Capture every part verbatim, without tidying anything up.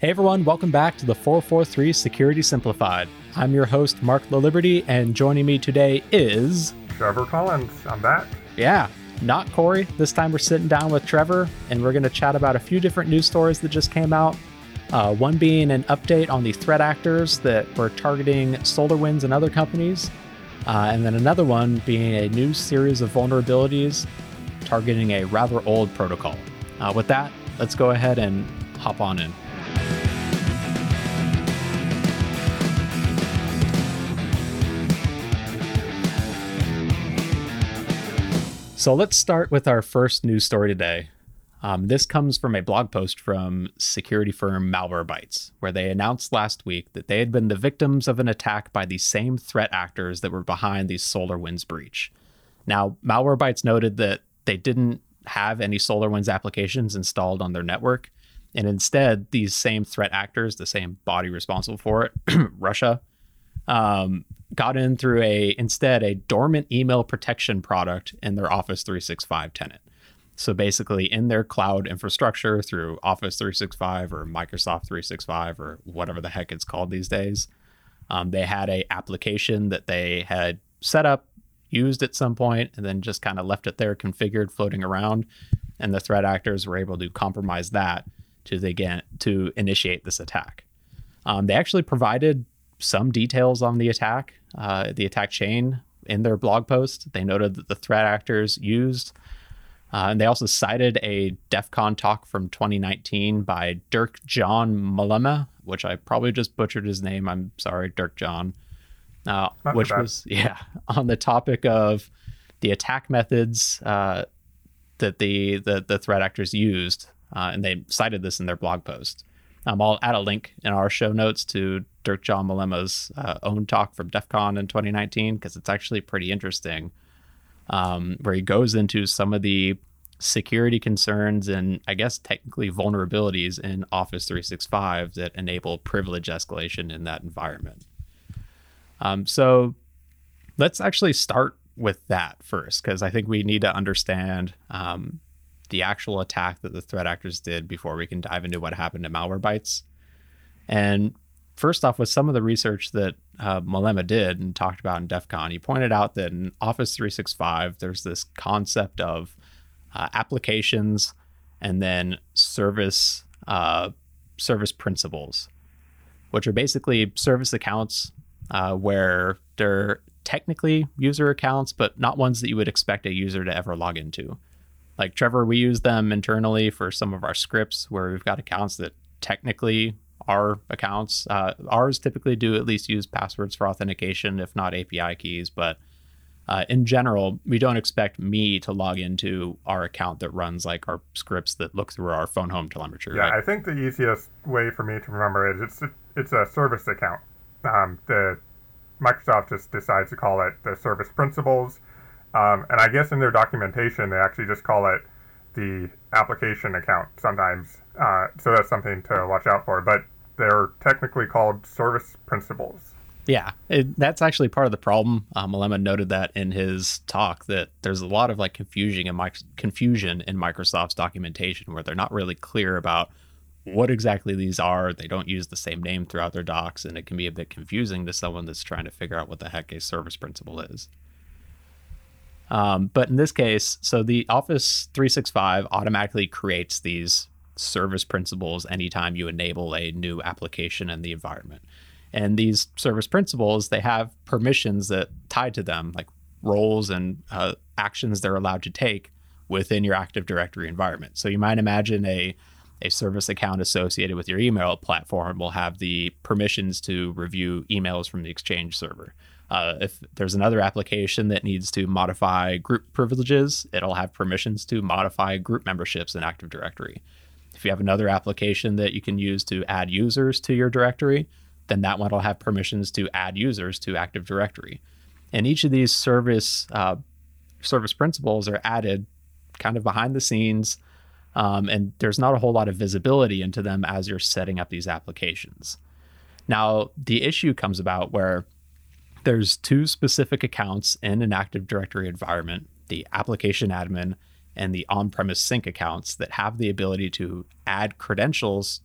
Hey everyone, welcome back to the four forty-three Security Simplified. I'm your host, Mark LaLiberty, and joining me today is... Trevor Collins. I'm back. Yeah, not Corey. This time we're sitting down with Trevor, and we're going to chat about a few different news stories that just came out. Uh, one being an update on the threat actors that were targeting SolarWinds and other companies. Uh, and then another one being a new series of vulnerabilities targeting a rather old protocol. Uh, with that, let's go ahead and hop on in. So let's start with our first news story today. Um, this comes from a blog post from security firm Malwarebytes, where they announced last week that they had been the victims of an attack by the same threat actors that were behind the SolarWinds breach. Now, Malwarebytes noted that they didn't have any SolarWinds applications installed on their network, and instead, these same threat actors, the same body responsible for it, Russia, um, got in through a instead a dormant email protection product in their Office three sixty-five tenant. So basically in their cloud infrastructure through Office three sixty-five or Microsoft three sixty-five or whatever the heck it's called these days, um, they had a application that they had set up, used at some point, and then just kind of left it there configured, floating around. And the threat actors were able to compromise that to, again, to initiate this attack. Um, they actually provided some details on the attack, uh, the attack chain in their blog post. They noted that the threat actors used, uh, and they also cited a DEF CON talk from twenty nineteen by Dirk Jan Mollema, which I probably just butchered his name. I'm sorry, Dirk Jan, uh, which was, yeah, on the topic of the attack methods uh, that the, the, the threat actors used. Uh, and they cited this in their blog post. Um, I'll add a link in our show notes to Dirk Jan Mollema's uh, own talk from DEF CON in twenty nineteen, because it's actually pretty interesting, um, where he goes into some of the security concerns and, I guess, technically vulnerabilities in Office three sixty-five that enable privilege escalation in that environment. Um, so let's actually start with that first, because I think we need to understand um, the actual attack that the threat actors did before we can dive into what happened to Malwarebytes. And first off, with some of the research that uh, Mollema did and talked about in DEF CON, he pointed out that in Office three sixty-five, there's this concept of uh, applications and then service uh, service principals, which are basically service accounts uh, where they're technically user accounts, but not ones that you would expect a user to ever log into. Like Trevor, we use them internally for some of our scripts where we've got accounts that technically are accounts. Uh, ours typically do at least use passwords for authentication, if not A P I keys. But uh, in general, we don't expect me to log into our account that runs like our scripts that look through our phone home telemetry. Yeah, right? I think the easiest way for me to remember is it's a, it's a service account. Um, the Microsoft just decides to call it the service principals. Um, and I guess in their documentation, they actually just call it the application account sometimes. Uh, so that's something to watch out for. But they're technically called service principals. Yeah, it, that's actually part of the problem. Um, Mollema noted that in his talk, that there's a lot of like confusion in, mic- confusion in Microsoft's documentation where they're not really clear about what exactly these are. They don't use the same name throughout their docs, and it can be a bit confusing to someone that's trying to figure out what the heck a service principal is. Um, but in this case, so the Office three sixty-five automatically creates these service principals anytime you enable a new application in the environment. And these service principals, they have permissions that tied to them, like roles and uh, actions they're allowed to take within your Active Directory environment. So you might imagine a, a service account associated with your email platform will have the permissions to review emails from the Exchange server. Uh, if there's another application that needs to modify group privileges, it'll have permissions to modify group memberships in Active Directory. If you have another application that you can use to add users to your directory, then that one will have permissions to add users to Active Directory. And each of these service uh, service principals are added kind of behind the scenes, um, and there's not a whole lot of visibility into them as you're setting up these applications. Now, the issue comes about where there's two specific accounts in an Active Directory environment, the application admin and the on-premise sync accounts, that have the ability to add credentials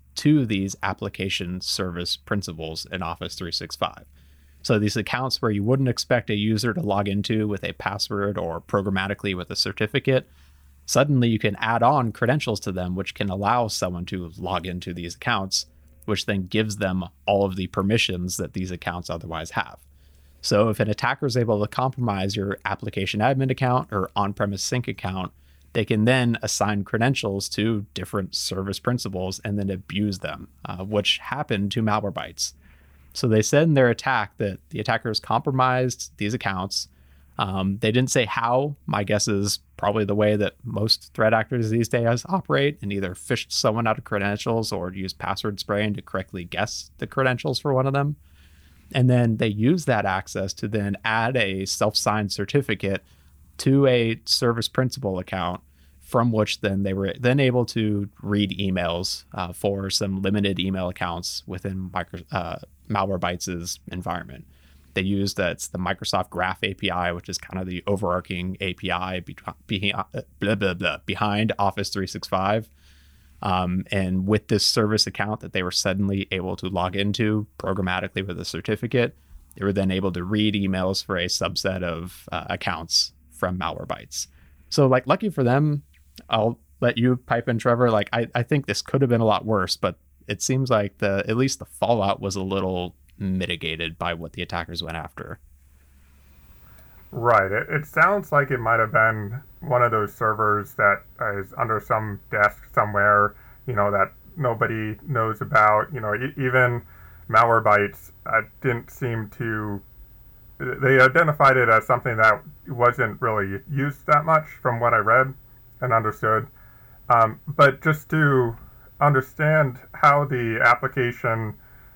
to these application service principals in Office three sixty-five. So these accounts where you wouldn't expect a user to log into with a password or programmatically with a certificate, suddenly you can add on credentials to them, which can allow someone to log into these accounts, which then gives them all of the permissions that these accounts otherwise have. So if an attacker is able to compromise your application admin account or on-premise sync account, they can then assign credentials to different service principals and then abuse them, uh, which happened to Malwarebytes. So they said in their attack that the attackers compromised these accounts. Um, they didn't say how. My guess is probably the way that most threat actors these days operate, and either fished someone out of credentials or used password spraying to correctly guess the credentials for one of them. And then they use that access to then add a self-signed certificate to a service principal account, from which then they were then able to read emails uh, for some limited email accounts within micro, uh, Malwarebytes' environment. They used uh, it's the Microsoft Graph A P I, which is kind of the overarching A P I be, be, blah, blah, blah, behind Office three sixty-five. Um, and with this service account that they were suddenly able to log into programmatically with a certificate, they were then able to read emails for a subset of uh, accounts from Malwarebytes. So, like, lucky for them, I'll let you pipe in, Trevor. Like, I, I think this could have been a lot worse, but it seems like the at least the fallout was a little mitigated by what the attackers went after. Right. It, it sounds like it might have been one of those servers that is under some desk somewhere, you know, that nobody knows about. You know, e- even Malwarebytes uh, didn't seem to, they identified it as something that wasn't really used that much from what I read and understood. Um, but just to understand how the application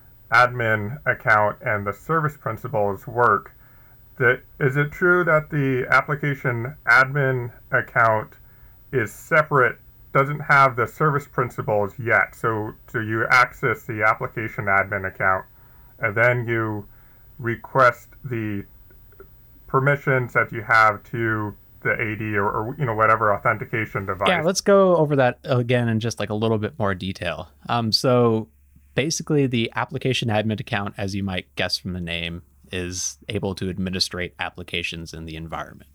admin account and the service principals work, that is it true that the application admin account is separate, doesn't have the service principals yet? So, so you access the application admin account, and then you request the permissions that you have to the A D or, or you know whatever authentication device. Yeah, let's go over that again in just like a little bit more detail. Um, so basically, the application admin account, as you might guess from the name, is able to administrate applications in the environment.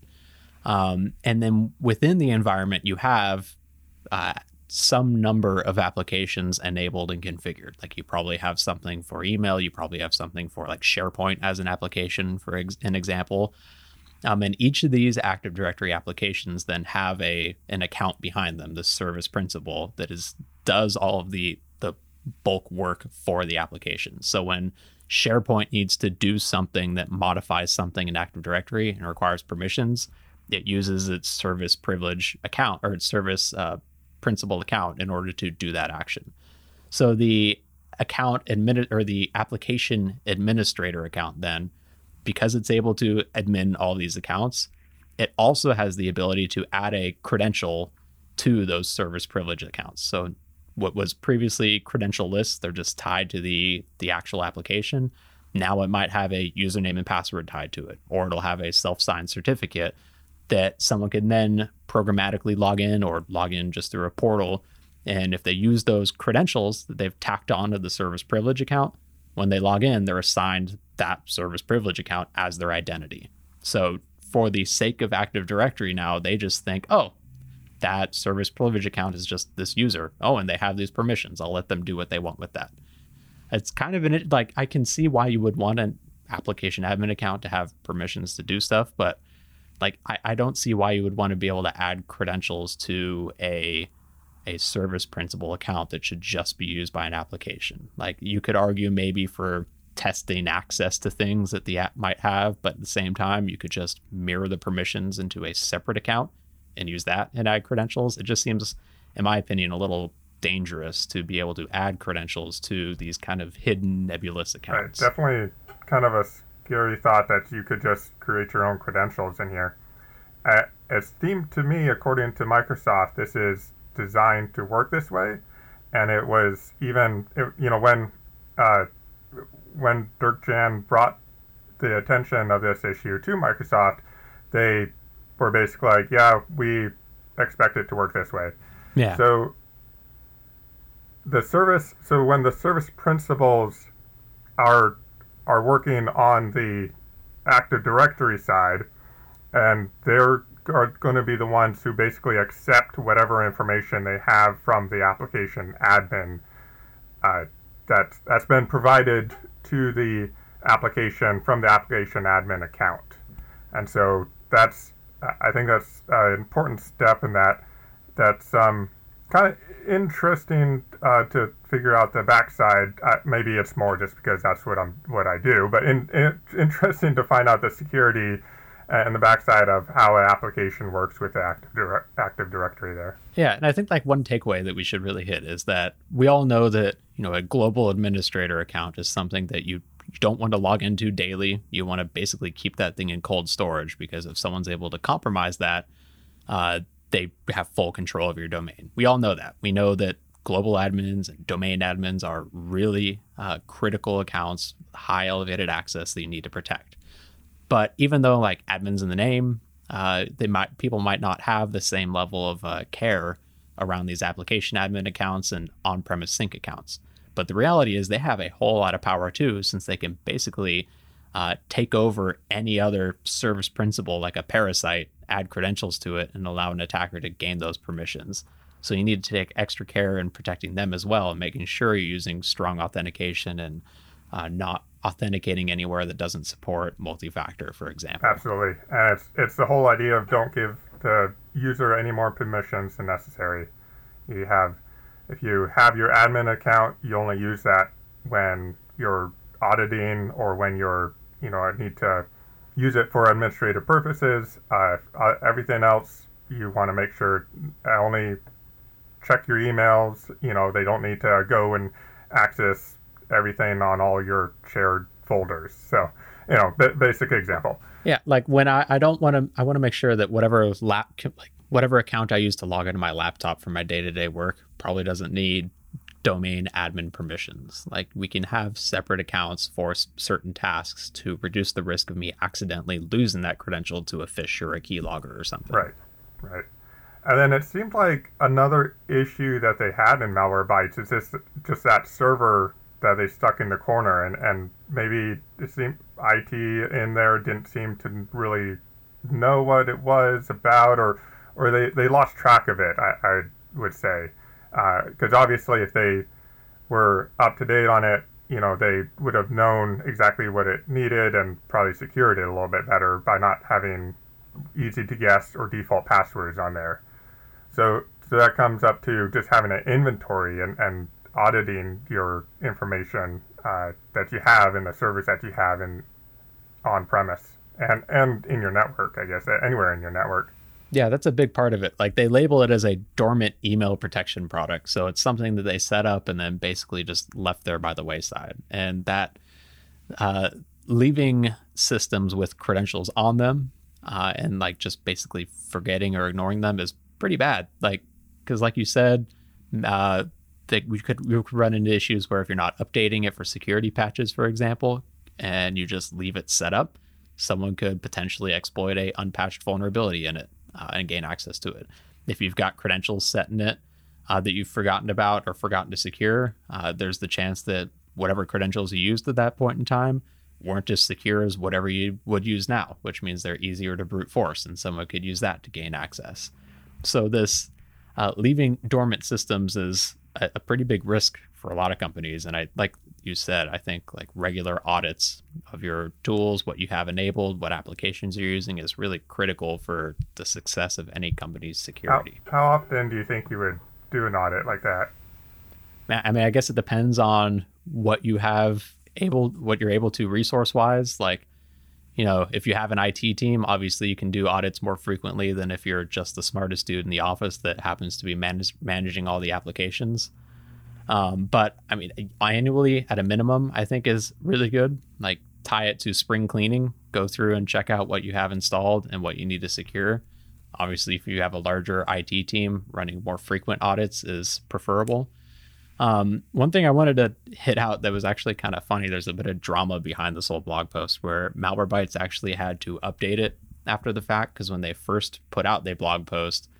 Um, and then within the environment, you have uh, some number of applications enabled and configured. Like you probably have something for email, you probably have something for like SharePoint as an application, for ex- an example. Um, and each of these Active Directory applications then have a an account behind them, the service principal that is does all of the the bulk work for the application. So when SharePoint needs to do something that modifies something in Active Directory and requires permissions, it uses its service privilege account or its service uh, principal account in order to do that action. So the account admin or the application administrator account then, because it's able to admin all these accounts, it also has the ability to add a credential to those service privilege accounts. So what was previously credential lists, they're just tied to the the actual application. Now it might have a username and password tied to it, or it'll have a self-signed certificate that someone can then programmatically log in or log in just through a portal. And if they use those credentials that they've tacked onto the service privilege account, when they log in, they're assigned that service privilege account as their identity. So for the sake of Active Directory now, they just think, oh, that service privilege account is just this user. Oh, and they have these permissions. I'll let them do what they want with that. It's kind of an, like, I can see why you would want an application admin account to have permissions to do stuff, but like, I, I don't see why you would want to be able to add credentials to a a service principal account that should just be used by an application. Like, you could argue maybe for testing access to things that the app might have, but at the same time, you could just mirror the permissions into a separate account and use that and add credentials. It just seems, in my opinion, a little dangerous to be able to add credentials to these kind of hidden nebulous accounts. Right. Definitely kind of a scary thought that you could just create your own credentials in here. Uh, it seemed to me, according to Microsoft, this is designed to work this way. And it was even, it, you know, when uh, when Dirk Jan brought the attention of this issue to Microsoft, they were basically like, yeah, we expect it to work this way. Yeah. So the service, so when the service principals are are working on the Active Directory side, and they're are going to be the ones who basically accept whatever information they have from the application admin uh, that that's been provided to the application from the application admin account. And so that's I think that's an important step in that. That's um, kind of interesting uh, to figure out the backside. Uh, maybe it's more just because that's what I'm what I do, but in, in, interesting to find out the security and the backside of how an application works with the Active, Dire- Active Directory there. Yeah, and I think like one takeaway that we should really hit is that we all know that, you know, a global administrator account is something that you you don't want to log into daily. You want to basically keep that thing in cold storage, because if someone's able to compromise that, uh, they have full control of your domain. We all know that. We know that global admins and domain admins are really uh, critical accounts, high elevated access that you need to protect. But even though like admins in the name, uh, they might people might not have the same level of uh, care around these application admin accounts and on-premise sync accounts. But the reality is they have a whole lot of power too, since they can basically uh, take over any other service principal like a parasite, add credentials to it, and allow an attacker to gain those permissions. So you need to take extra care in protecting them as well, and making sure you're using strong authentication and uh, not authenticating anywhere that doesn't support multi-factor, for example. Absolutely. And it's, it's the whole idea of don't give the user any more permissions than necessary. You have, if you have your admin account, you only use that when you're auditing or when you're, you know, need to use it for administrative purposes. Uh, uh, everything else, you want to make sure only check your emails. You know, they don't need to go and access everything on all your shared folders. So, you know, b- basic example. Yeah, like when I, I don't want to, I want to make sure that whatever lap, like whatever account I use to log into my laptop for my day-to-day work probably doesn't need domain admin permissions. Like we can have separate accounts for s- certain tasks to reduce the risk of me accidentally losing that credential to a phish or a keylogger or something. Right, right. And then it seemed like another issue that they had in Malwarebytes is this, just that server that they stuck in the corner, and, and maybe it seemed I T in there didn't seem to really know what it was about, or or they, they lost track of it, I, I would say. Because uh, obviously if they were up to date on it, you know, they would have known exactly what it needed and probably secured it a little bit better by not having easy to guess or default passwords on there. So so that comes up to just having an inventory and, and auditing your information uh, that you have in the servers that you have in on-premise and, and in your network, I guess, anywhere in your network. Yeah, that's a big part of it. Like they label it as a dormant email protection product. So it's something that they set up and then basically just left there by the wayside. And that uh, leaving systems with credentials on them uh, and like just basically forgetting or ignoring them is pretty bad. Like, because like you said, uh, that we could we could run into issues where if you're not updating it for security patches, for example, and you just leave it set up, someone could potentially exploit a unpatched vulnerability in it uh, and gain access to it. If you've got credentials set in it uh, that you've forgotten about or forgotten to secure, uh, there's the chance that whatever credentials you used at that point in time weren't as secure as whatever you would use now, which means they're easier to brute force, and someone could use that to gain access. So this uh, leaving dormant systems is a, a pretty big risk for a lot of companies. And I, like you said, I think like regular audits of your tools, what you have enabled, what applications you're using is really critical for the success of any company's security. How, how often do you think you would do an audit like that? I mean, I guess it depends on what you have able, what you're able to resource wise. Like, you know, if you have an I T team, obviously you can do audits more frequently than if you're just the smartest dude in the office that happens to be manage, managing all the applications. Um, but I mean, annually at a minimum, I think is really good. Like tie it to spring cleaning, go through and check out what you have installed and what you need to secure. Obviously, if you have a larger I T team, running more frequent audits is preferable. Um, one thing I wanted to hit out that was actually kind of funny, there's a bit of drama behind this whole blog post where Malwarebytes actually had to update it after the fact, because when they first put out their blog post,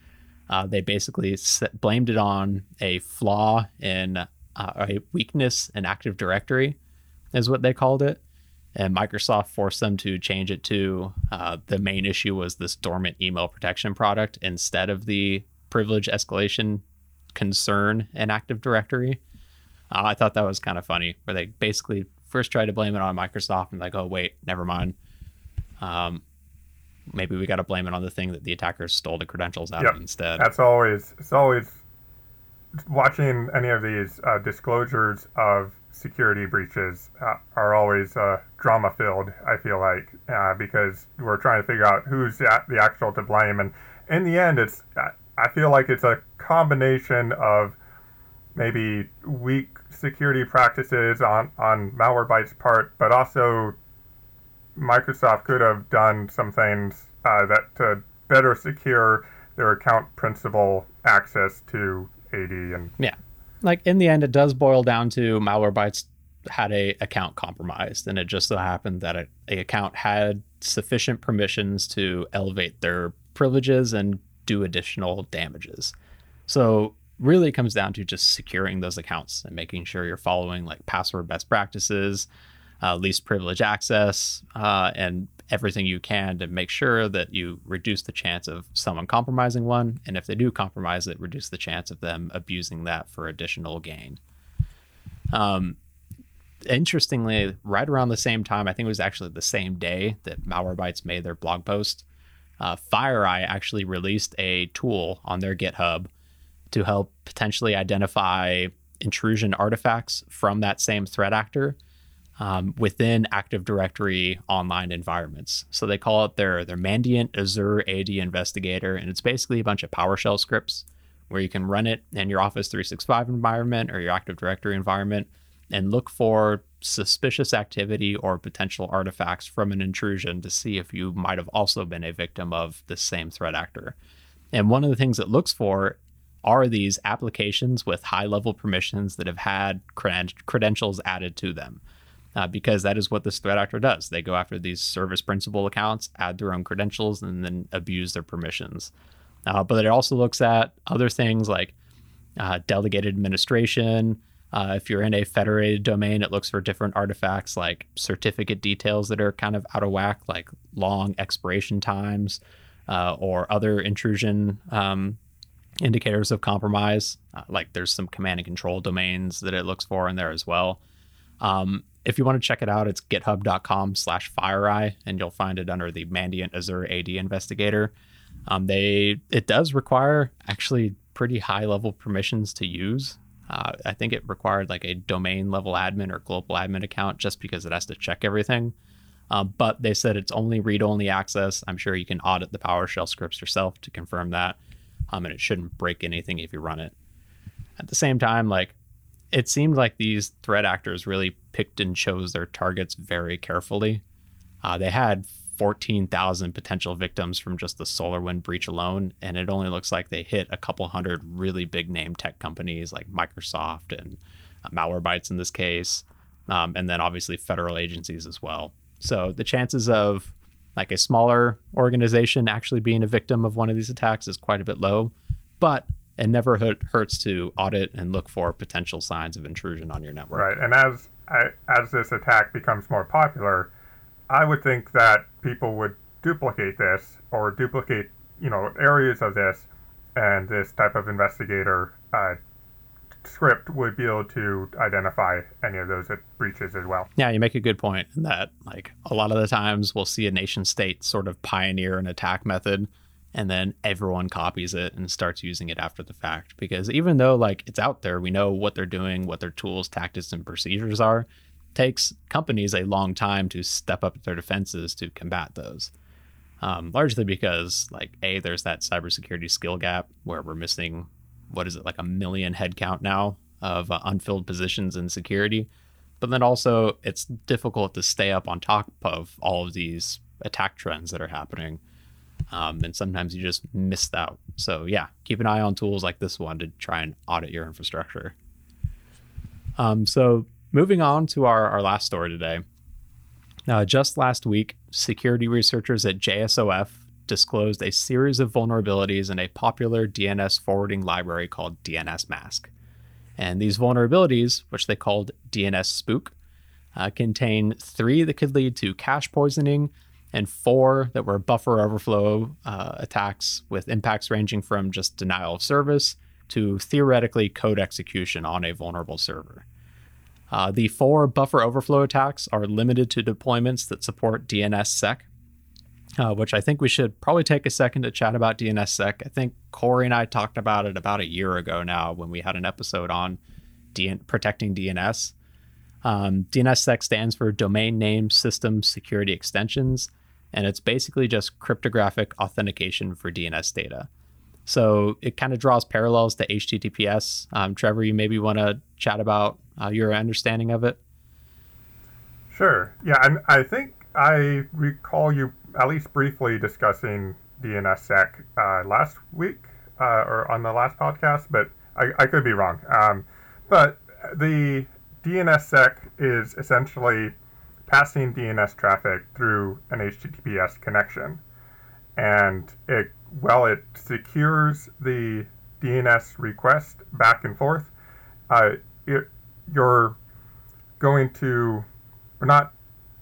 Uh, they basically set, blamed it on a flaw in uh, a weakness in Active Directory, is what they called it. And Microsoft forced them to change it to uh, the main issue was this dormant email protection product instead of the privilege escalation concern in Active Directory. Uh, I thought that was kind of funny, where they basically first tried to blame it on Microsoft and like, oh, wait, never mind. Um, maybe we got to blame it on the thing that the attackers stole the credentials out yep. of instead. That's always, it's always watching any of these uh, disclosures of security breaches uh, are always uh, drama filled, I feel like, uh, because we're trying to figure out who's the, the actual to blame. And in the end, it's, I feel like it's a combination of maybe weak security practices on, on Malwarebytes' part, but also Microsoft could have done some things uh, that to better secure their account principal access to A D. And yeah, like in the end, it does boil down to Malwarebytes had a account compromised, and it just so happened that a, a account had sufficient permissions to elevate their privileges and do additional damages. So really it comes down to just securing those accounts and making sure you're following like password best practices, uh, least privilege access, uh, and everything you can to make sure that you reduce the chance of someone compromising one. And if they do compromise it, reduce the chance of them abusing that for additional gain. Um, interestingly, right around the same time, I think it was actually the same day that Malwarebytes made their blog post, uh, FireEye actually released a tool on their GitHub to help potentially identify intrusion artifacts from that same threat actor um, within Active Directory online environments. So they call it their, their Mandiant Azure A D Investigator, and it's basically a bunch of PowerShell scripts where you can run it in your Office three sixty-five environment or your Active Directory environment and look for suspicious activity or potential artifacts from an intrusion to see if you might have also been a victim of the same threat actor. And one of the things it looks for are these applications with high-level permissions that have had cred- credentials added to them, uh, because that is what this threat actor does. They go after these service principal accounts, add their own credentials, and then abuse their permissions. Uh, but it also looks at other things like uh, delegated administration. Uh, if you're in a federated domain, it looks for different artifacts like certificate details that are kind of out of whack, like long expiration times uh, or other intrusion um indicators of compromise. Uh, like there's some command and control domains that it looks for in there as well. Um, if you want to check it out, it's github.com slash FireEye, and you'll find it under the Mandiant Azure A D Investigator. Um, they it does require actually pretty high level permissions to use. Uh, I think it required like a domain level admin or global admin account just because it has to check everything. Um, but they said it's only read-only access. I'm sure you can audit the PowerShell scripts yourself to confirm that. Um, and it shouldn't break anything if you run it. At the same time, like it seemed like these threat actors really picked and chose their targets very carefully. Uh, they had fourteen thousand potential victims from just the SolarWinds breach alone, and it only looks like they hit a couple hundred really big name tech companies like Microsoft and uh, Malwarebytes in this case, um, and then obviously federal agencies as well. So the chances of like a smaller organization actually being a victim of one of these attacks is quite a bit low, but it never hurt, hurts to audit and look for potential signs of intrusion on your network. Right, and as I, as this attack becomes more popular, I would think that people would duplicate this or duplicate, you know, areas of this, and this type of investigator uh, script would be able to identify any of those breaches as well. Yeah, you make a good point in that, like, a lot of the times we'll see a nation state sort of pioneer an attack method, and then everyone copies it and starts using it after the fact. Because even though, like, it's out there, we know what they're doing, what their tools, tactics, and procedures are, it takes companies a long time to step up their defenses to combat those. Um, largely because, like, A, there's that cybersecurity skill gap where we're missing, what is it, like a million headcount now of uh, unfilled positions in security. But then also it's difficult to stay up on top of all of these attack trends that are happening. Um, and sometimes you just miss out. So yeah, keep an eye on tools like this one to try and audit your infrastructure. Um, so moving on to our, our last story today. Uh, just last week, security researchers at J S O F disclosed a series of vulnerabilities in a popular D N S forwarding library called D N S Mask. And these vulnerabilities, which they called D N S Spook, uh, contain three that could lead to cache poisoning and four that were buffer overflow uh, attacks with impacts ranging from just denial of service to theoretically code execution on a vulnerable server. Uh, the four buffer overflow attacks are limited to deployments that support D N S sec, uh, which I think we should probably take a second to chat about D N S sec. I think Corey and I talked about it about a year ago now when we had an episode on D- protecting D N S. Um, D N S sec stands for Domain Name System Security Extensions, and it's basically just cryptographic authentication for D N S data. So it kind of draws parallels to H T T P S. Um, Trevor, you maybe want to chat about uh, your understanding of it? Sure. Yeah, I, I think I recall you at least briefly discussing D N S sec uh, last week uh, or on the last podcast, but I, I could be wrong. Um, but the D N S sec is essentially passing D N S traffic through an H T T P S connection. And it, well, it secures the D N S request back and forth. Uh, it, you're going to, or not.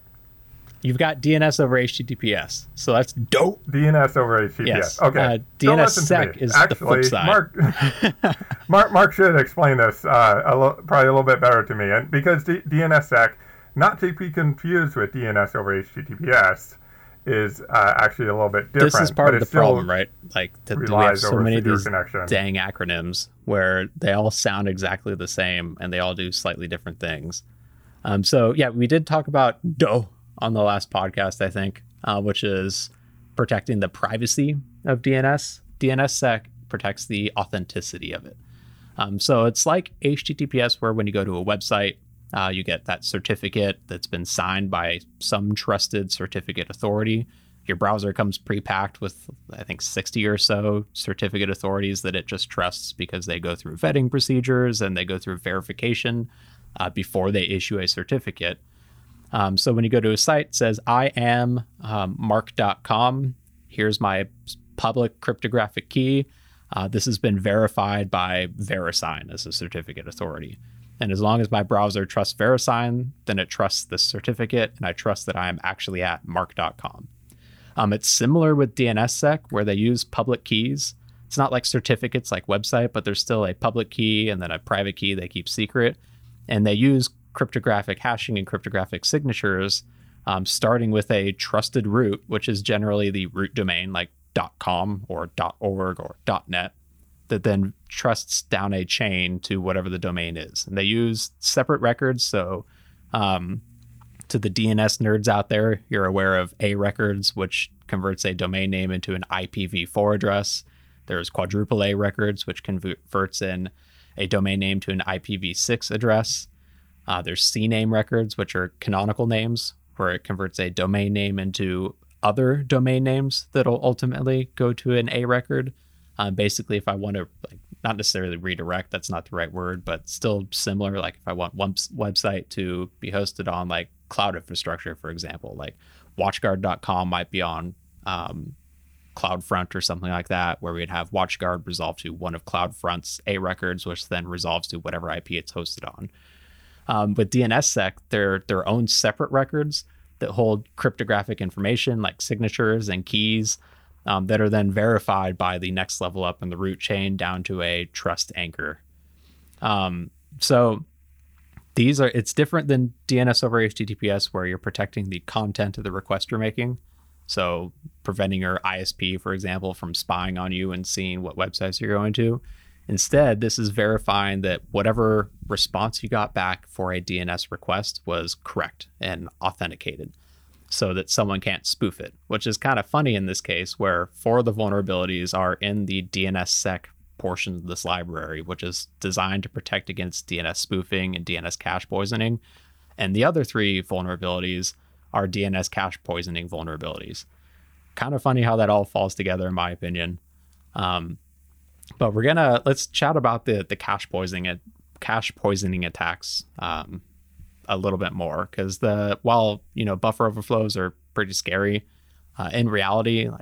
You've got D N S over H T T P S, so that's dope. D N S over H T T P S. Yes. Okay. Uh, D N S sec is Actually, the flip side. Mark, Mark, Mark should explain this uh, a lo- probably a little bit better to me, and because D- DNSSEC, not to be confused with D N S over H T T P S, is uh, actually a little bit different. This is part of the problem, right? Like the, we have so many of these connection. dang acronyms where they all sound exactly the same and they all do slightly different things. Um, so yeah, we did talk about D O on the last podcast, I think, uh, which is protecting the privacy of D N S. DNSSEC protects the authenticity of it. Um, so it's like H T T P S, where when you go to a website, Uh, you get that certificate that's been signed by some trusted certificate authority. Your browser comes pre-packed with, I think, sixty or so certificate authorities that it just trusts because they go through vetting procedures and they go through verification uh, before they issue a certificate. Um, so when you go to a site, it says, I am um, mark dot com. Here's my public cryptographic key. Uh, this has been verified by VeriSign as a certificate authority. And as long as my browser trusts VeriSign, then it trusts this certificate, and I trust that I am actually at mark dot com. Um, it's similar with DNSSEC, where they use public keys. It's not like certificates like website, but there's still a public key and then a private key they keep secret. And they use cryptographic hashing and cryptographic signatures, um, starting with a trusted root, which is generally the root domain like .com or .org or .net. That then trusts down a chain to whatever the domain is. And they use separate records. So um, to the D N S nerds out there, you're aware of A records, which converts a domain name into an I P v four address. There's quadruple A records, which converts in a domain name to an I P v six address. Uh, there's C name records, which are canonical names, where it converts a domain name into other domain names that'll ultimately go to an A record. Um, basically, if I want to, like, not necessarily redirect, that's not the right word, but still similar. Like if I want one website to be hosted on like cloud infrastructure, for example, like watchguard dot com might be on um, CloudFront or something like that, where we'd have WatchGuard resolve to one of CloudFront's A records, which then resolves to whatever I P it's hosted on. Um, with DNSSEC, they're their own separate records that hold cryptographic information like signatures and keys. Um, that are then verified by the next level up in the root chain down to a trust anchor. Um, so these are, it's different than D N S over H T T P S, where you're protecting the content of the request you're making. So preventing your I S P, for example, from spying on you and seeing what websites you're going to. Instead, this is verifying that whatever response you got back for a D N S request was correct and authenticated, so that someone can't spoof it, which is kind of funny in this case, where four of the vulnerabilities are in the DNSSEC portion of this library, which is designed to protect against D N S spoofing and D N S cache poisoning. And the other three vulnerabilities are D N S cache poisoning vulnerabilities. Kind of funny how that all falls together, in my opinion. Um, but we're gonna, let's chat about the the cache poisoning, cache poisoning attacks um, a little bit more, because the while you know buffer overflows are pretty scary, uh, in reality, like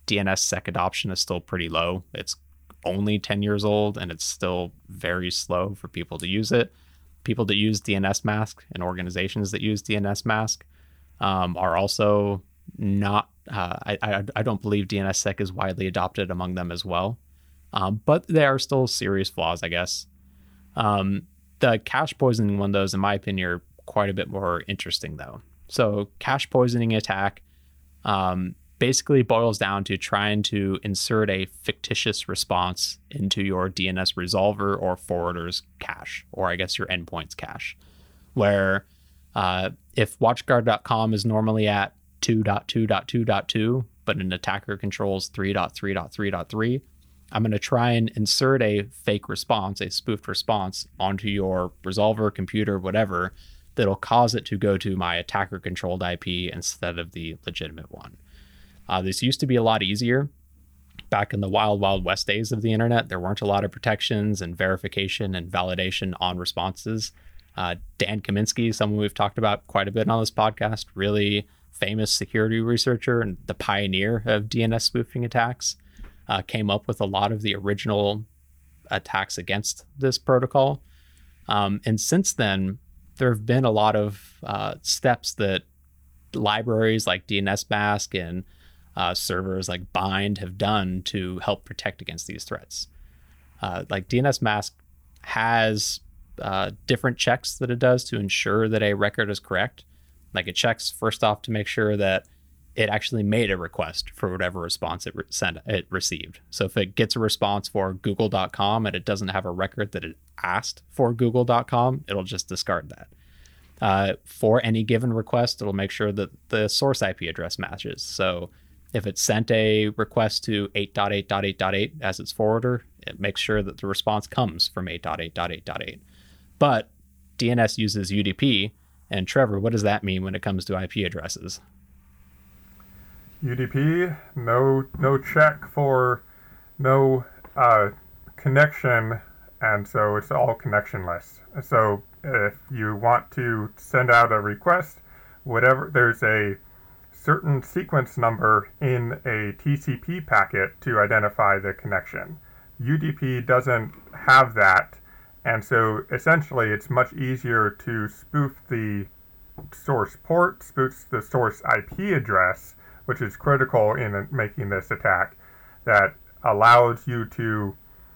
DNSSEC adoption is still pretty low. It's only ten years old, and it's still very slow for people to use it. People that use DNSMask and organizations that use DNSMask um, are also not, uh, I, I, I don't believe DNSSEC is widely adopted among them as well. Um, but there are still serious flaws, I guess. Um, the cache poisoning one, those, in my opinion, are quite a bit more interesting, though. So cache poisoning attack um, basically boils down to trying to insert a fictitious response into your D N S resolver or forwarder's cache, or I guess your endpoint's cache, where uh, if WatchGuard dot com is normally at two dot two dot two dot two, but an attacker controls three dot three dot three dot three, I'm going to try and insert a fake response, a spoofed response, onto your resolver, computer, whatever, that'll cause it to go to my attacker-controlled I P instead of the legitimate one. Uh, this used to be a lot easier. Back in the wild, wild west days of the internet, there weren't a lot of protections and verification and validation on responses. Uh, Dan Kaminsky, someone we've talked about quite a bit on this podcast, really famous security researcher and the pioneer of D N S spoofing attacks, uh, came up with a lot of the original attacks against this protocol. Um, and since then, there have been a lot of uh, steps that libraries like DNSMask and Uh, servers like Bind have done to help protect against these threats. Uh, like DNSMask has uh, different checks that it does to ensure that a record is correct. Like it checks first off to make sure that it actually made a request for whatever response it re- sent it received. So if it gets a response for google dot com and it doesn't have a record that it asked for google dot com, it'll just discard that. Uh, for any given request, it'll make sure that the source I P address matches. So if it sent a request to eight dot eight dot eight dot eight as its forwarder, it makes sure that the response comes from eight dot eight dot eight dot eight. But D N S uses U D P, and Trevor, what does that mean when it comes to I P addresses? U D P, no no check for no uh, connection, and so it's all connectionless. So if you want to send out a request, whatever, there's a certain sequence number in a T C P packet to identify the connection. U D P doesn't have that, and so essentially it's much easier to spoof the source port, spoof the source I P address, which is critical in making this attack, that allows you to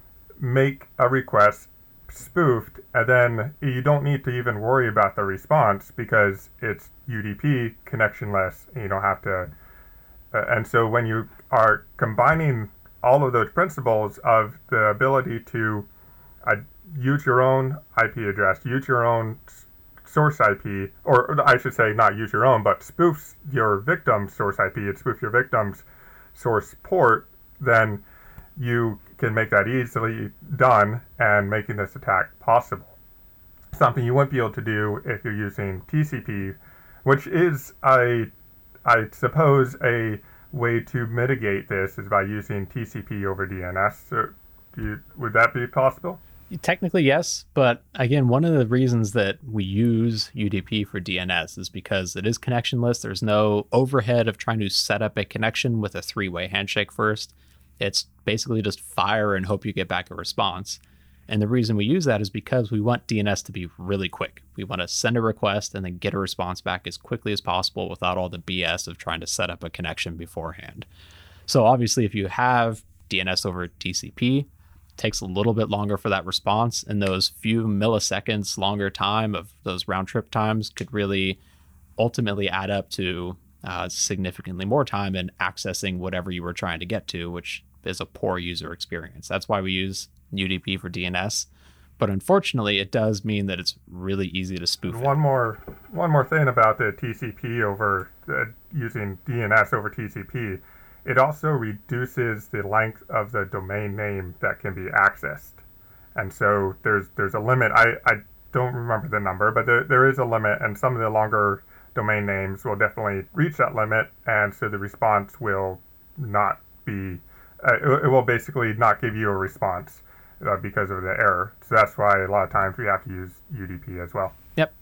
make a request spoofed, and then you don't need to even worry about the response because it's U D P connectionless, and you don't have to. Uh, and so when you are combining all of those principles of the ability to uh, use your own I P address, use your own source I P, or I should say not use your own, but spoofs your victim's source I P and spoof your victim's source port, then you can make that easily done and making this attack possible. Something you wouldn't be able to do if you're using T C P, which is, a, I suppose, a way to mitigate this is by using T C P over D N S. So do you, would that be possible? Technically, yes. But again, one of the reasons that we use U D P for D N S is because it is connectionless. There's no overhead of trying to set up a connection with a three-way handshake first. It's basically just fire and hope you get back a response. And the reason we use that is because we want D N S to be really quick. We want to send a request and then get a response back as quickly as possible without all the B S of trying to set up a connection beforehand. So obviously, if you have D N S over T C P, it takes a little bit longer for that response, and those few milliseconds longer time of those round trip times could really ultimately add up to uh, significantly more time in accessing whatever you were trying to get to, which is a poor user experience. That's why we use U D P for D N S. But unfortunately, it does mean that it's really easy to spoof one it. more one more thing about the T C P over uh, using D N S over T C P, it also reduces the length of the domain name that can be accessed. And so there's there's a limit. I, I don't remember the number, but there, there is a limit, and some of the longer domain names will definitely reach that limit, and so the response will not be, uh, it, it will basically not give you a response uh, because of the error. So that's why a lot of times we have to use U D P as well. Yep.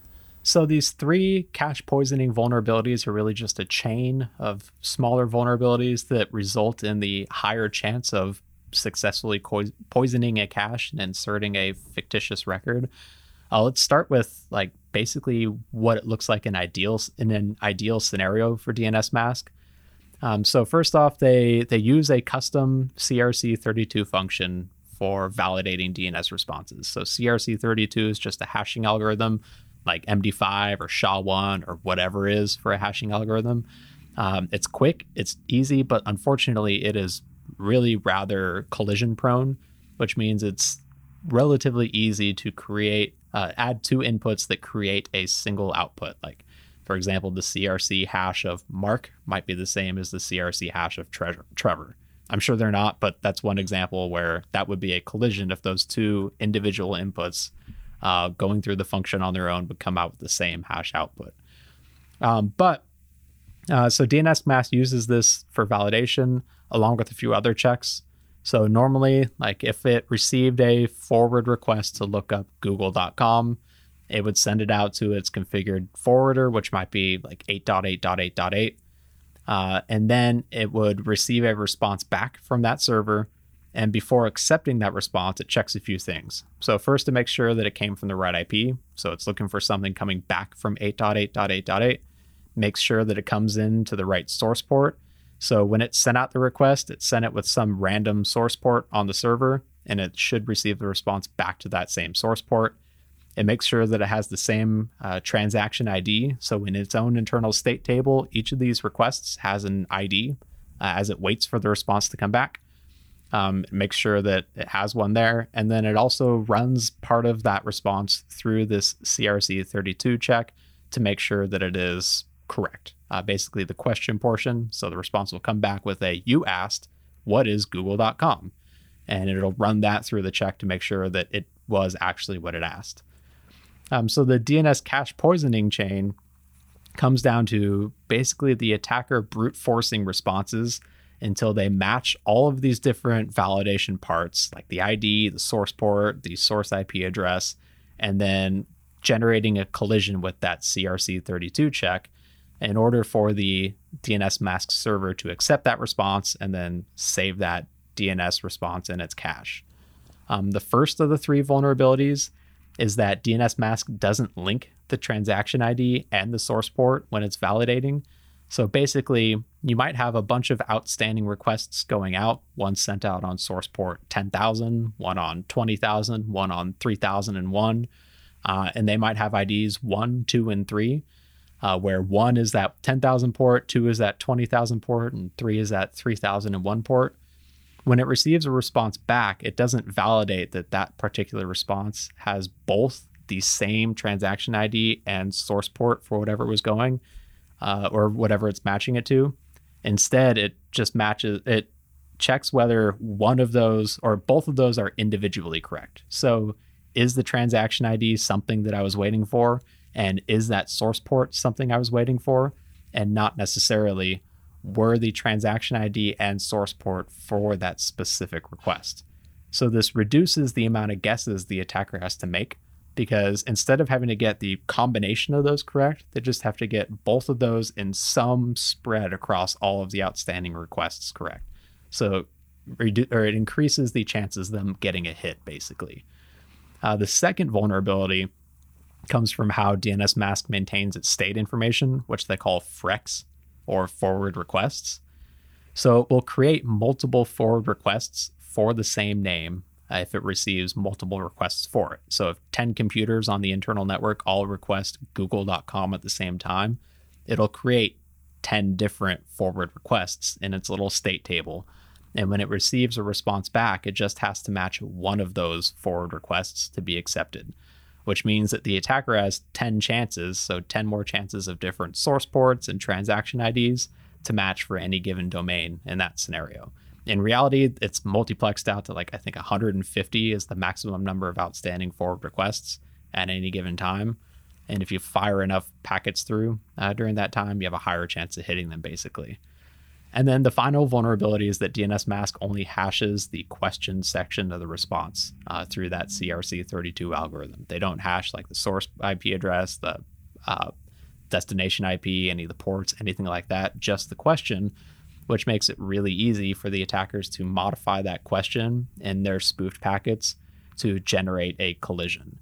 So these three cache poisoning vulnerabilities are really just a chain of smaller vulnerabilities that result in the higher chance of successfully co- poisoning a cache and inserting a fictitious record. Uh, let's start with like basically what it looks like in ideal in an ideal scenario for D N S mask. Um, so first off, they they use a custom C R C thirty-two function for validating D N S responses. So C R C thirty-two is just a hashing algorithm like M D five or S H A one or whatever is for a hashing algorithm. Um, it's quick, it's easy, but unfortunately it is really rather collision prone, which means it's relatively easy to create, uh, add two inputs that create a single output. Like, for example, the C R C hash of Mark might be the same as the C R C hash of Tre- Trevor. I'm sure they're not, but that's one example where that would be a collision if those two individual inputs uh, going through the function on their own would come out with the same hash output. Um, but uh, so D N S mask uses this for validation along with a few other checks. So normally, like if it received a forward request to look up google dot com, it would send it out to its configured forwarder, which might be like eight dot eight dot eight dot eight. Uh, and then it would receive a response back from that server. And before accepting that response, it checks a few things. So first, to make sure that it came from the right I P. So it's looking for something coming back from eight dot eight dot eight dot eight. Makes sure that it comes in to the right source port. So when it sent out the request, it sent it with some random source port on the server, and it should receive the response back to that same source port. It makes sure that it has the same uh, transaction I D. So in its own internal state table, each of these requests has an I D uh, as it waits for the response to come back. Um, it makes sure that it has one there. And then it also runs part of that response through this C R C thirty-two check to make sure that it is correct. Uh, basically the question portion. So the response will come back with a, you asked, what is google dot com? And it'll run that through the check to make sure that it was actually what it asked. Um, so the D N S cache poisoning chain comes down to basically the attacker brute forcing responses until they match all of these different validation parts, like the I D, the source port, the source I P address, and then generating a collision with that C R C thirty-two check in order for the D N S mask server to accept that response and then save that D N S response in its cache. Um, the first of the three vulnerabilities is that D N S mask doesn't link the transaction I D and the source port when it's validating. So basically, you might have a bunch of outstanding requests going out, one sent out on source port ten thousand, one on twenty thousand, one on three thousand one, uh, and they might have I Ds one, two, and three, uh, where one is that ten thousand port, two is that twenty thousand port, and three is that three thousand one port. When it receives a response back, it doesn't validate that that particular response has both the same transaction I D and source port for whatever was going, uh, or whatever it's matching it to. Instead, it just matches, it checks whether one of those or both of those are individually correct. So is the transaction I D something that I was waiting for? And is that source port something I was waiting for? And not necessarily were the transaction I D and source port for that specific request. So this reduces the amount of guesses the attacker has to make, because instead of having to get the combination of those correct, they just have to get both of those in some spread across all of the outstanding requests correct. So redu- or it increases the chances of them getting a hit, basically. Uh, the second vulnerability comes from how D N S mask maintains its state information, which they call F R E Cs, or forward requests. So it will create multiple forward requests for the same name uh, if it receives multiple requests for it. So if ten computers on the internal network all request google dot com at the same time, it'll create ten different forward requests in its little state table. And when it receives a response back, it just has to match one of those forward requests to be accepted, which means that the attacker has ten chances, so ten more chances of different source ports and transaction I Ds to match for any given domain in that scenario. In reality, it's multiplexed out to like, I think one hundred fifty is the maximum number of outstanding forward requests at any given time. And if you fire enough packets through uh, during that time, you have a higher chance of hitting them, basically. And then the final vulnerability is that D N S mask only hashes the question section of the response uh, through that C R C thirty-two algorithm. They don't hash like the source I P address, the uh, destination I P, any of the ports, anything like that, just the question, which makes it really easy for the attackers to modify that question in their spoofed packets to generate a collision.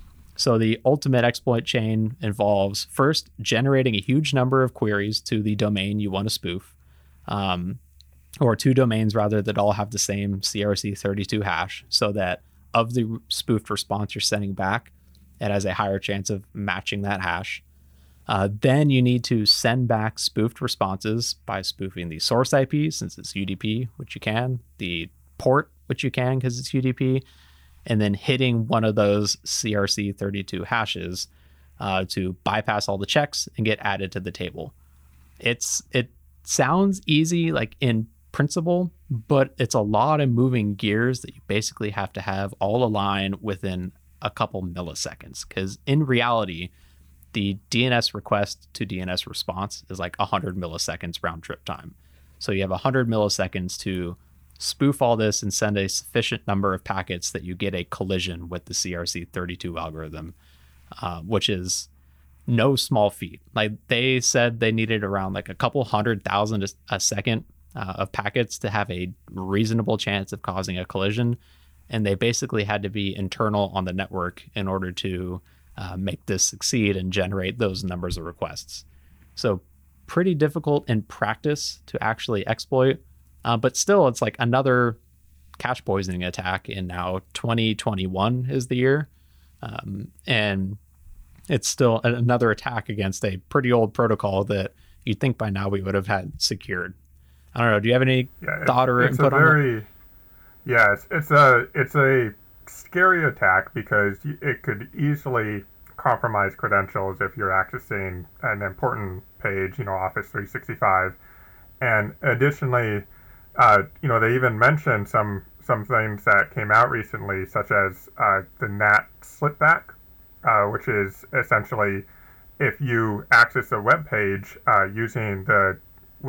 So the ultimate exploit chain involves first generating a huge number of queries to the domain you want to spoof, um, or two domains rather that all have the same C R C thirty-two hash, so that of the spoofed response you're sending back, it has a higher chance of matching that hash. Uh, then you need to send back spoofed responses by spoofing the source I P, since it's U D P, which you can, the port, which you can because it's U D P, and then hitting one of those C R C thirty-two hashes uh, to bypass all the checks and get added to the table. It's It sounds easy, like in principle, but it's a lot of moving gears that you basically have to have all align within a couple milliseconds, because in reality, the D N S request to D N S response is like one hundred milliseconds round trip time. So you have one hundred milliseconds to spoof all this and send a sufficient number of packets that you get a collision with the C R C thirty-two algorithm, uh, which is no small feat. Like they said they needed around like a couple hundred thousand a, a second uh, of packets to have a reasonable chance of causing a collision. And they basically had to be internal on the network in order to uh, make this succeed and generate those numbers of requests. So pretty difficult in practice to actually exploit. Uh, but still, it's like another cache poisoning attack in now twenty twenty-one is the year. Um, and it's still another attack against a pretty old protocol that you'd think by now we would have had secured. I don't know. Do you have any yeah, thought or it's input a very, on that? Yeah, it's, it's a it's a scary attack because it could easily compromise credentials if you're accessing an important page, you know, Office three sixty-five. And additionally, uh, you know, they even mentioned some some things that came out recently, such as uh, the N A T slipback, uh, which is essentially if you access a web page uh, using the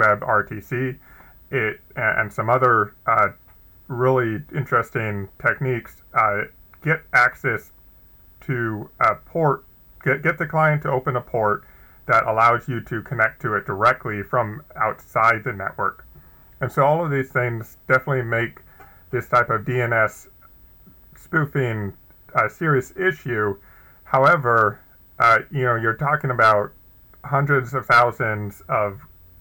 WebRTC, it and some other uh, really interesting techniques, uh, get access to a port, get, get the client to open a port that allows you to connect to it directly from outside the network. And so all of these things definitely make this type of D N S spoofing a serious issue. However, uh, you know, you're talking about hundreds of thousands of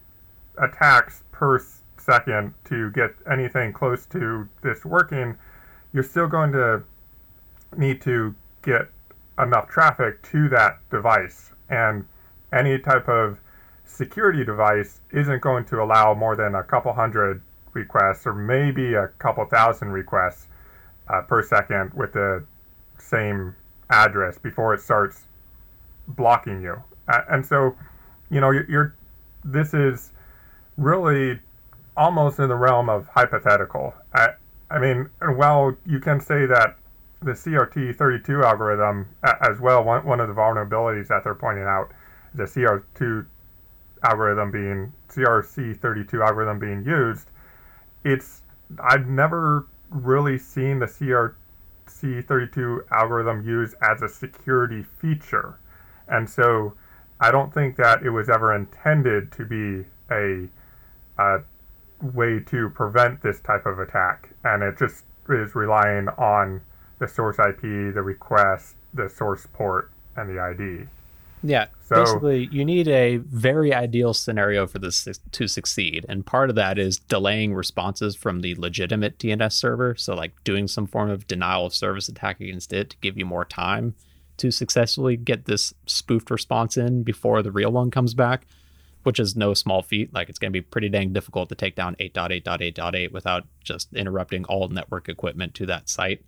attacks per second to get anything close to this working. You're still going to need to get enough traffic to that device, and any type of security device isn't going to allow more than a couple hundred requests or maybe a couple thousand requests uh, per second with the same address before it starts blocking you. Uh, and so, you know, you're, you're this is really almost in the realm of hypothetical. I, I mean, while you can say that the C R C thirty-two algorithm as well, one, one of the vulnerabilities that they're pointing out, the C R two algorithm being, C R C thirty-two algorithm being used, it's, I've never really seen the C R C thirty-two algorithm used as a security feature. And so I don't think that it was ever intended to be a, a way to prevent this type of attack. And it just is relying on the source I P, the request, the source port, and the I D. Yeah, so, basically, you need a very ideal scenario for this to succeed. And part of that is delaying responses from the legitimate D N S server. So like doing some form of denial of service attack against it to give you more time to successfully get this spoofed response in before the real one comes back, which is no small feat. Like it's going to be pretty dang difficult to take down eight dot eight dot eight dot eight without just interrupting all network equipment to that site.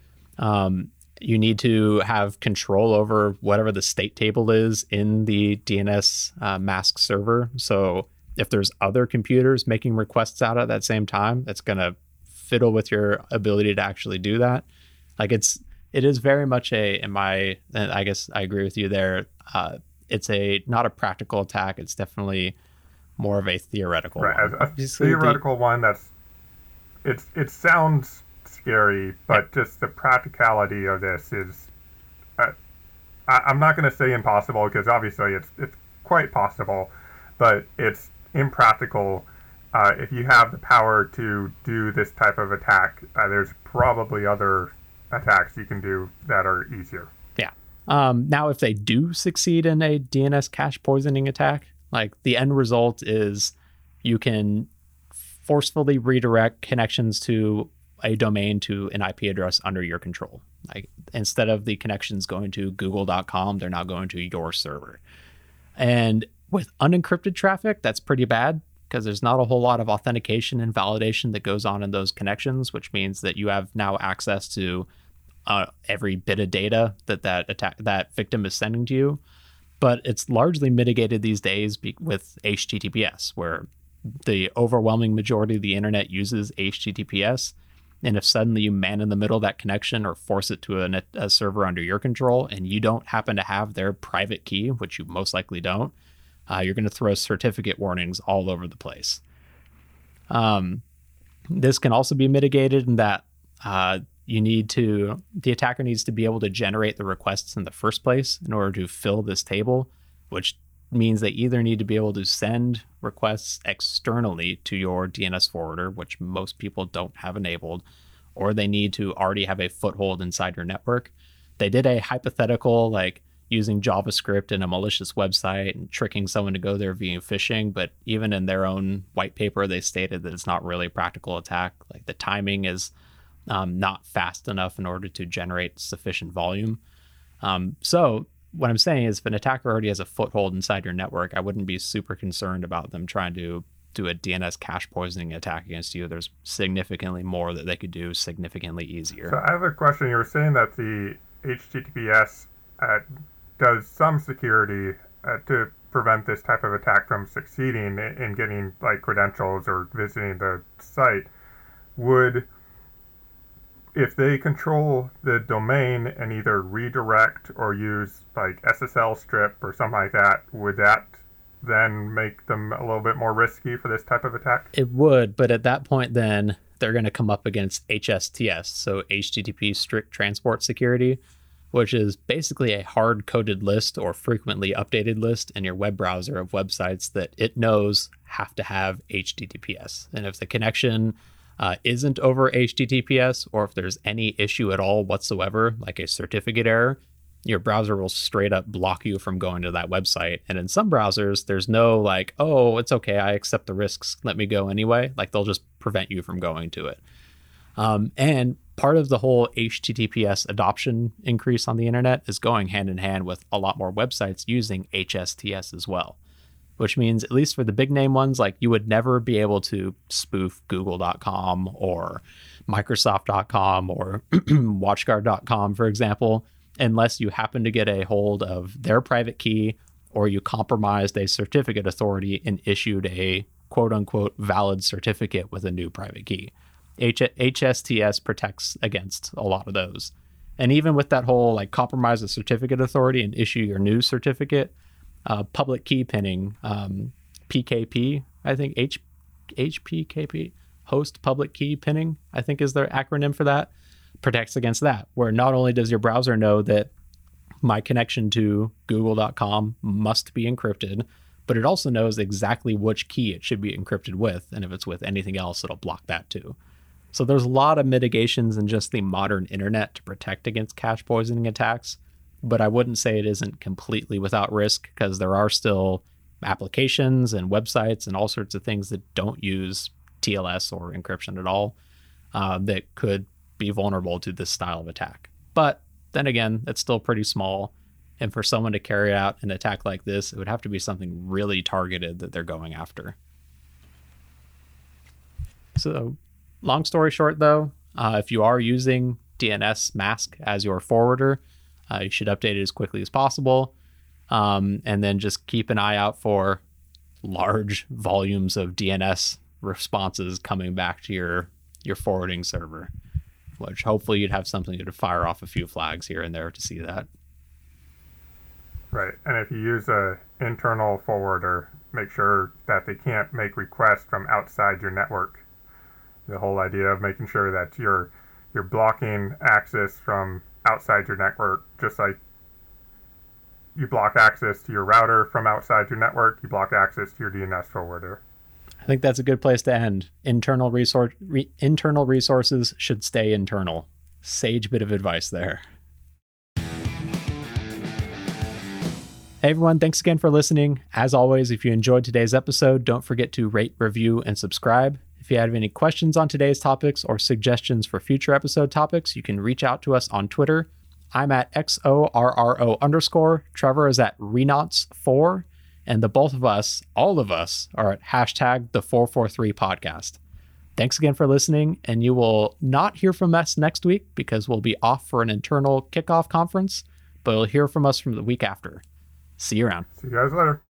Um, you need to have control over whatever the state table is in the D N S uh, mask server. So if there's other computers making requests out at that same time, that's going to fiddle with your ability to actually do that. Like it's, it is very much a, in my, and I guess I agree with you there. Uh, it's a, not a practical attack. It's definitely more of a theoretical right, one. A, a theoretical the, one that's, it's, it sounds scary, but just the practicality of this is, uh, I, I'm not going to say impossible because obviously it's it's quite possible, but it's impractical. Uh, if you have the power to do this type of attack, uh, there's probably other attacks you can do that are easier. Yeah. Um, now, if they do succeed in a D N S cache poisoning attack, like the end result is you can forcefully redirect connections to a domain to an I P address under your control. Like instead of the connections going to google dot com, they're now going to your server. And with unencrypted traffic, that's pretty bad because there's not a whole lot of authentication and validation that goes on in those connections, which means that you have now access to uh, every bit of data that that attack that victim is sending to you. But it's largely mitigated these days be- with H T T P S, where the overwhelming majority of the internet uses H T T P S. And if suddenly you man in the middle of that connection or force it to a, a server under your control and you don't happen to have their private key, which you most likely don't, uh, you're going to throw certificate warnings all over the place. Um, this can also be mitigated in that uh, you need to, the attacker needs to be able to generate the requests in the first place in order to fill this table, which means they either need to be able to send requests externally to your D N S forwarder, which most people don't have enabled, or they need to already have a foothold inside your network. They did a hypothetical, like using JavaScript in a malicious website and tricking someone to go there via phishing, but even in their own white paper, they stated that it's not really a practical attack. Like the timing is um, not fast enough in order to generate sufficient volume. Um, so what I'm saying is if an attacker already has a foothold inside your network, I wouldn't be super concerned about them trying to do a D N S cache poisoning attack against you. There's significantly more that they could do significantly easier. So I have a question. You were saying that the H T T P S uh, does some security uh, to prevent this type of attack from succeeding in getting like credentials or visiting the site. Would, if they control the domain and either redirect or use like S S L strip or something like that, would that then make them a little bit more risky for this type of attack? It would, but at that point then they're going to come up against H S T S, so H T T P Strict Transport Security, which is basically a hard-coded list or frequently updated list in your web browser of websites that it knows have to have H T T P S. And if the connection Uh, isn't over H T T P S, or if there's any issue at all whatsoever, like a certificate error, your browser will straight up block you from going to that website. And in some browsers, there's no like, oh, it's okay, I accept the risks, let me go anyway. Like they'll just prevent you from going to it. Um, and part of the whole H T T P S adoption increase on the internet is going hand in hand with a lot more websites using H S T S as well. Which means, at least for the big name ones, like you would never be able to spoof google dot com or microsoft dot com or watchguard dot com, for example, unless you happen to get a hold of their private key or you compromised a certificate authority and issued a quote unquote valid certificate with a new private key. H- HSTS protects against a lot of those. And even with that whole like compromise the certificate authority and issue your new certificate, Uh, public key pinning, um, P K P, I think H, HPKP, host public key pinning, I think is their acronym for that, protects against that, where not only does your browser know that my connection to google dot com must be encrypted, but it also knows exactly which key it should be encrypted with. And if it's with anything else, it'll block that too. So there's a lot of mitigations in just the modern internet to protect against cache poisoning attacks. But I wouldn't say it isn't completely without risk because there are still applications and websites and all sorts of things that don't use T L S or encryption at all uh, that could be vulnerable to this style of attack. But then again, it's still pretty small. And for someone to carry out an attack like this, it would have to be something really targeted that they're going after. So long story short, though, uh, if you are using D N S Mask as your forwarder, Uh, you should update it as quickly as possible. Um, and then just keep an eye out for large volumes of D N S responses coming back to your, your forwarding server, which hopefully you'd have something to fire off a few flags here and there to see that. Right. And if you use a internal forwarder, make sure that they can't make requests from outside your network. The whole idea of making sure that you're you're blocking access from outside your network, just like you block access to your router from outside your network. You block access to your D N S forwarder. I think that's a good place to end. Internal resource re, internal resources should stay internal. Sage bit of advice there. Hey everyone, thanks again for listening. As always, if you enjoyed today's episode, don't forget to rate, review, and subscribe. If you have any questions on today's topics or suggestions for future episode topics, you can reach out to us on Twitter. I'm at X O R R O underscore. Trevor is at Renauts four. And the both of us, all of us, are at hashtag the four four three podcast. Thanks again for listening, and you will not hear from us next week because we'll be off for an internal kickoff conference, but you'll hear from us from the week after. See you around. See you guys later.